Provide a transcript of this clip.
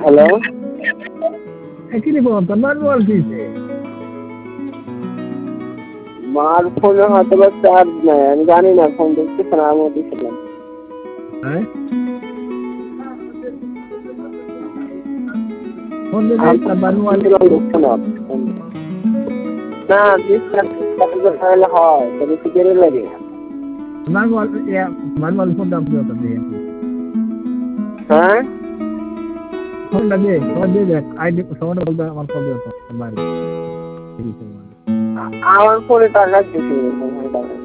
Hello, একই বল তো manual দিছে মার ফোনে হয়তো বা চার্জ নাই, আমি জানি না, ফোন দেখতেছে না, আমিও দিছিলাম। হ্যাঁ ফোন দিলে একটা ম্যানুয়াল দেখছো না না, তাহলে হয়, তবে টিকেটে লাগে। ম্যানুয়াল ফোন দাম দিও তো দিয়ে হ্যাঁ, ফোনটা দিয়ে ফোন দিয়ে দেখ আইডি ফোনটা বলতে আমার ফোন দিও তো আমার ফোনে টাকা দিয়েছি।